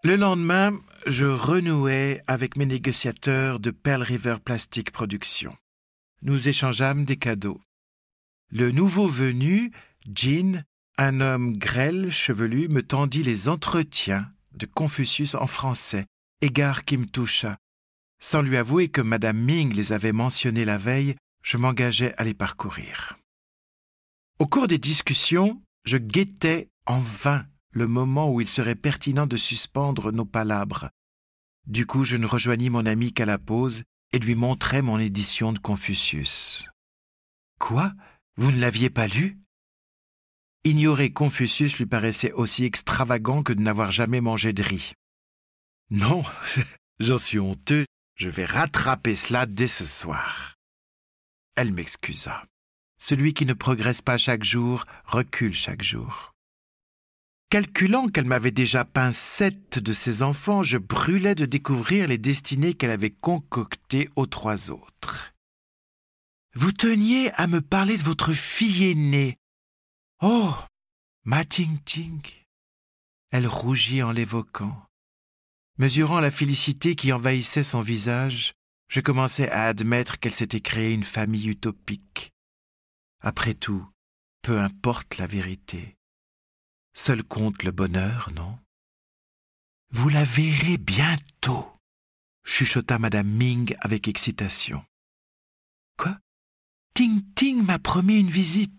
Le lendemain, je renouai avec mes négociateurs de Pearl River Plastic Productions. Nous échangeâmes des cadeaux. Le nouveau venu, Jean, un homme grêle, chevelu, me tendit les entretiens de Confucius en français, égard qui me toucha. Sans lui avouer que Madame Ming les avait mentionnés la veille, je m'engageais à les parcourir. Au cours des discussions, je guettais en vain le moment où il serait pertinent de suspendre nos palabres. Du coup, je ne rejoignis mon ami qu'à la pause et lui montrai mon édition de Confucius. « Quoi ? Vous ne l'aviez pas lu ?» Ignorer Confucius lui paraissait aussi extravagant que de n'avoir jamais mangé de riz. « Non, j'en suis honteux, je vais rattraper cela dès ce soir. » Elle m'excusa. Celui qui ne progresse pas chaque jour recule chaque jour. Calculant qu'elle m'avait déjà peint 7 de ses enfants, je brûlais de découvrir les destinées qu'elle avait concoctées aux 3 autres. « Vous teniez à me parler de votre fille aînée. Oh, ma Ting-Ting !» Elle rougit en l'évoquant. Mesurant la félicité qui envahissait son visage, je commençais à admettre qu'elle s'était créée une famille utopique. Après tout, peu importe la vérité. Seul compte le bonheur, non ? « Vous la verrez bientôt !» chuchota Madame Ming avec excitation. « Quoi ? Ting-Ting m'a promis une visite. »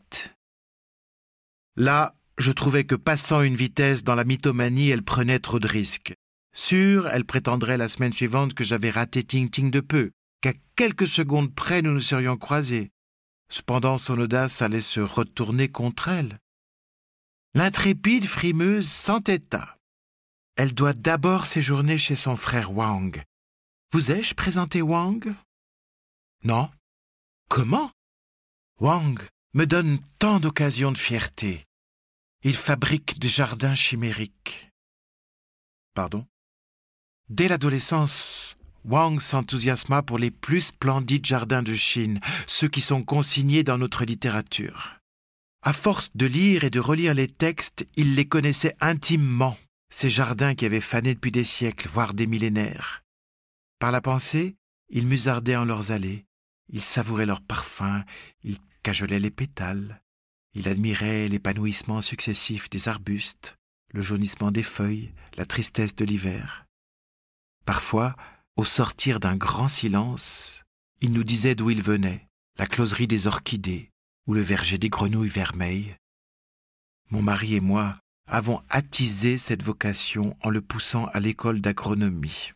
Là, je trouvais que passant une vitesse dans la mythomanie, elle prenait trop de risques. Sûre, elle prétendrait la semaine suivante que j'avais raté Ting-Ting de peu, qu'à quelques secondes près nous nous serions croisés. Cependant, son audace allait se retourner contre elle. L'intrépide frimeuse s'entêta. Elle doit d'abord séjourner chez son frère Wang. Vous ai-je présenté Wang ? Non. Comment ? Wang me donne tant d'occasions de fierté. Il fabrique des jardins chimériques. Pardon ? Dès l'adolescence, Wang s'enthousiasma pour les plus splendides jardins de Chine, ceux qui sont consignés dans notre littérature. À force de lire et de relire les textes, il les connaissait intimement, ces jardins qui avaient fané depuis des siècles, voire des millénaires. Par la pensée, il musardait en leurs allées, il savourait leurs parfums, il cajolait les pétales, il admirait l'épanouissement successif des arbustes, le jaunissement des feuilles, la tristesse de l'hiver. Parfois, au sortir d'un grand silence, il nous disait d'où il venait, la closerie des orchidées ou le verger des grenouilles vermeilles. Mon mari et moi avons attisé cette vocation en le poussant à l'école d'agronomie.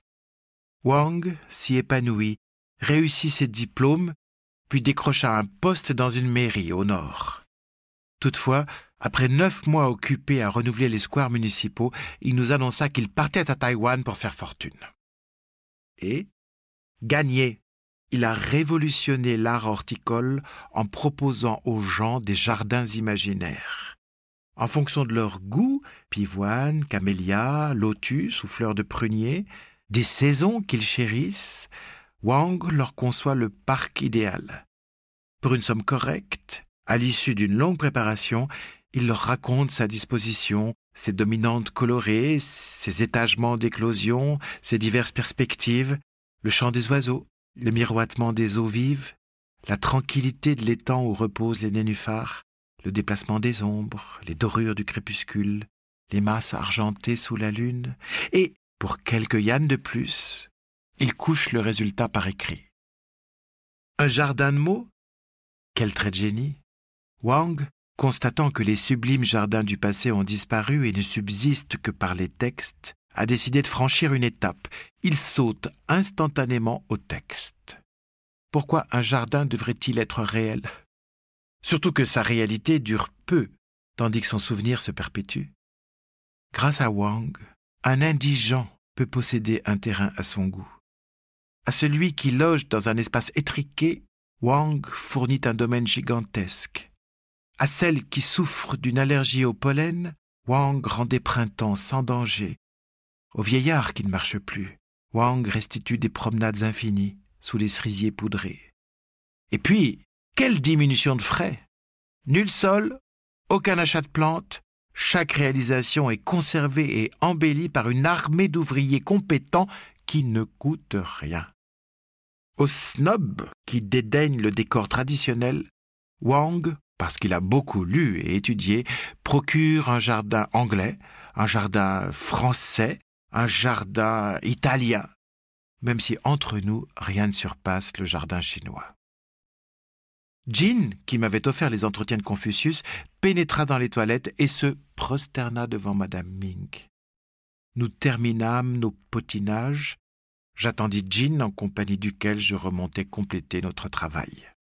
Wang s'y épanouit, réussit ses diplômes, puis décrocha un poste dans une mairie au nord. Toutefois, après 9 mois occupés à renouveler les squares municipaux, il nous annonça qu'il partait à Taïwan pour faire fortune. Et, gagné, il a révolutionné l'art horticole en proposant aux gens des jardins imaginaires. En fonction de leur goût, pivoine, camélia, lotus ou fleurs de prunier, des saisons qu'ils chérissent, Wang leur conçoit le parc idéal. Pour une somme correcte, à l'issue d'une longue préparation, il leur raconte sa disposition, ses dominantes colorées, ses étagements d'éclosion, ses diverses perspectives, le chant des oiseaux, le miroitement des eaux vives, la tranquillité de l'étang où reposent les nénuphars, le déplacement des ombres, les dorures du crépuscule, les masses argentées sous la lune, et, pour quelques yens de plus, il couche le résultat par écrit. Un jardin de mots ? Quel trait de génie ! Wang, constatant que les sublimes jardins du passé ont disparu et ne subsistent que par les textes, a décidé de franchir une étape. Il saute instantanément au texte. Pourquoi un jardin devrait-il être réel ? Surtout que sa réalité dure peu, tandis que son souvenir se perpétue. Grâce à Wang, un indigent peut posséder un terrain à son goût. À celui qui loge dans un espace étriqué, Wang fournit un domaine gigantesque. À celle qui souffre d'une allergie au pollen, Wang rend des printemps sans danger. Au vieillard qui ne marche plus, Wang restitue des promenades infinies sous les cerisiers poudrés. Et puis, quelle diminution de frais ! Nul sol, aucun achat de plantes, Chaque réalisation est conservée et embellie par une armée d'ouvriers compétents qui ne coûtent rien. Aux snobs qui dédaignent le décor traditionnel, Wang, parce qu'il a beaucoup lu et étudié, procure un jardin anglais, un jardin français, un jardin italien, même si entre nous, rien ne surpasse le jardin chinois. Jin, qui m'avait offert les entretiens de Confucius, pénétra dans les toilettes et se prosterna devant Madame Ming. Nous terminâmes nos potinages. J'attendis Jin en compagnie duquel je remontais compléter notre travail.